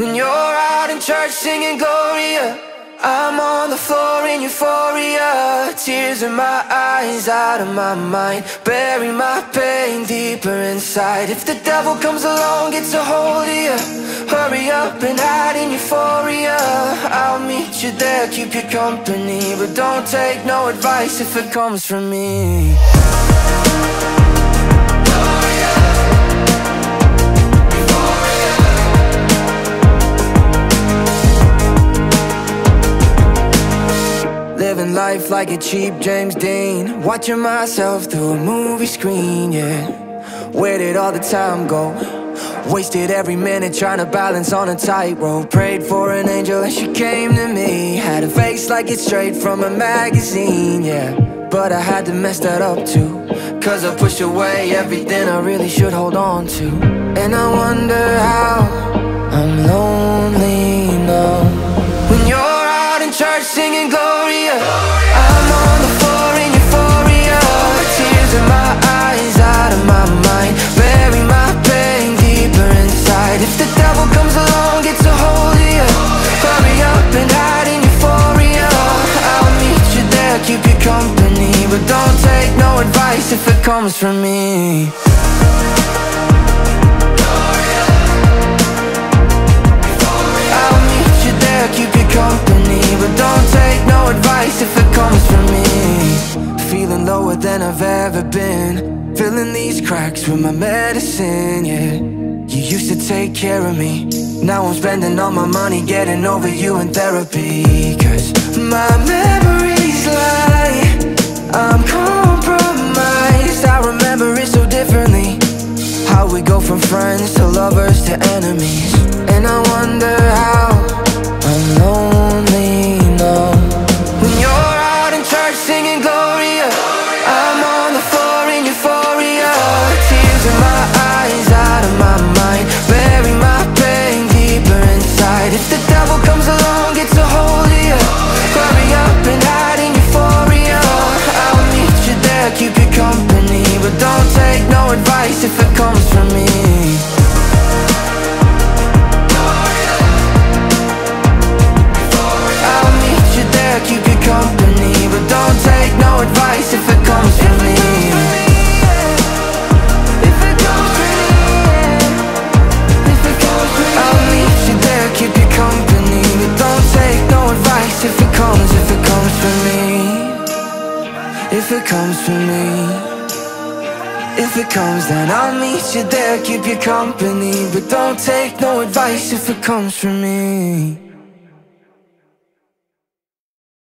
When you're out in church singing Gloria, I'm on the floor in euphoria. Tears in my eyes, out of my mind, bury my pain deeper inside. If the devil comes along, gets a hold of you, hurry up and hide in euphoria. I'll meet you there, keep you company, but don't take no advice if it comes from me. Living life like a cheap James Dean, watching myself through a movie screen, yeah. Where did all the time go? Wasted every minute trying to balance on a tightrope. Prayed for an angel and she came to me. Had a face like it's straight from a magazine, yeah. But I had to mess that up too, cause I pushed away everything I really should hold on to. And I wonder how I'm lonely now. When you're out in church singing Gloria, I'm on the floor in euphoria. Tears in my eyes, out of my mind, bury my pain deeper inside. If the devil comes along, gets a hold of you, hurry up and hide in euphoria. I'll meet you there, keep you company, but don't take no advice if it comes from me. I'll meet you there, keep you company, but don't take no advice if it comes from me. Feeling lower than I've ever been, filling these cracks with my medicine, yeah. You used to take care of me, now I'm spending all my money getting over you in therapy. Cause my memories lie, I'm compromised. I remember it so differently, how we go from friends to lovers to enemies. And I wonder how I'm lonely now. When you're out in church singing Gloria, I'm on the floor in euphoria. Tears in my eyes, out of my mind, bury my pain deeper inside. If the devil comes along, gets a hold of you, hurry up and hide in euphoria. I'll meet you there, keep you company, but don't take no advice if it comes from me. Keep you company, but don't take no advice if it comes from me. If it comes from me, if it comes from me, I'll meet you there, keep you company, but don't take no advice if it comes from me. If it comes from me, if it comes, then I'll meet you there, keep you company, but don't take no advice if it comes from me.